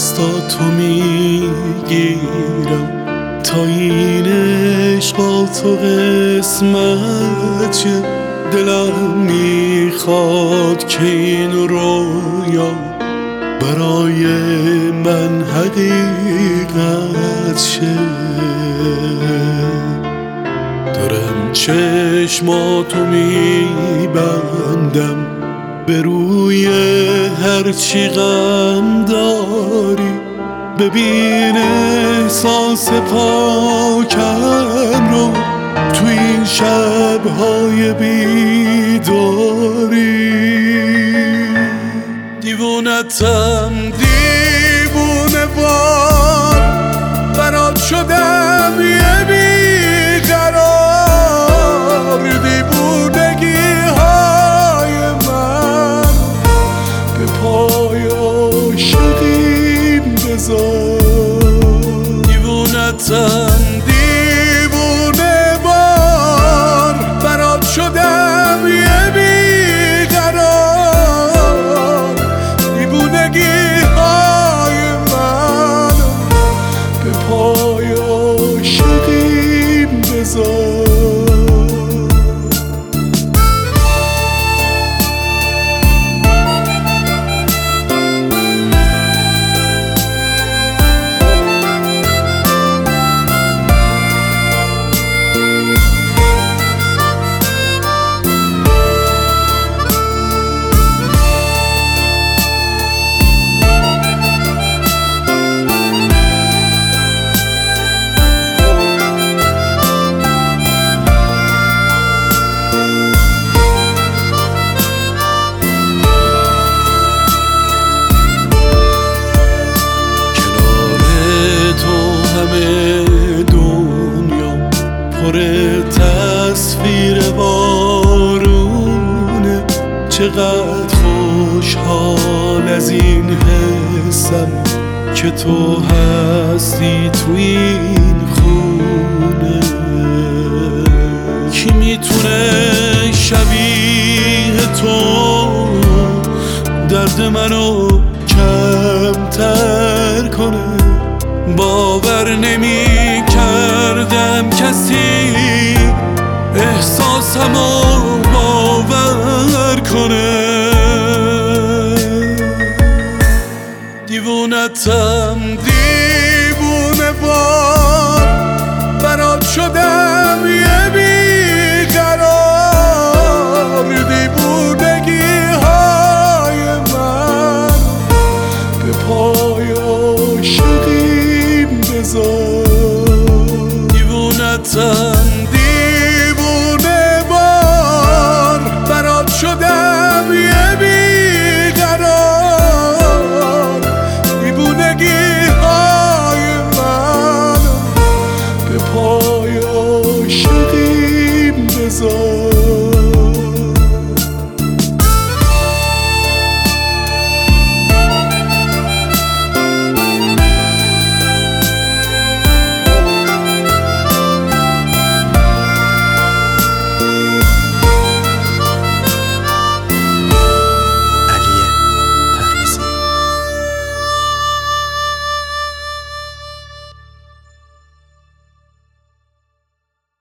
دستاتو میگیرم تا این عشق با تو قسمت شه. دلم میخواد که این رویا برای من حقیقت شه. دارم چشماتو میبندم به روی هرچی غم داری. ببین احساس پاکم رو تو این شب‌های بیداری. دیوونتم دیوونه وار، برات شدم یه بیقرار. دیوونگی های من به پای عاشقیم بذار. دیوونتم دیوونه وار، برات شدم یه بیقرار. دیوونگی های من به پای عاشقیم بذار. دنیا پر تصویر بارونه. چقدر خوشحال از این حسم که تو هستی تو این خونه. کی میتونه شبیه تو درد منو کمتر کنه؟ باور نمی کردم کسی احساسمو باور کنه. دیوونتم دیوونه وار، برات شدم یه بیقرار. دیوونگی های من به پای عاشقیم بذار. دیوونتم دیوونه وار، برات شدم یه بیقرار. دیوونگی های من به پای عاشقیم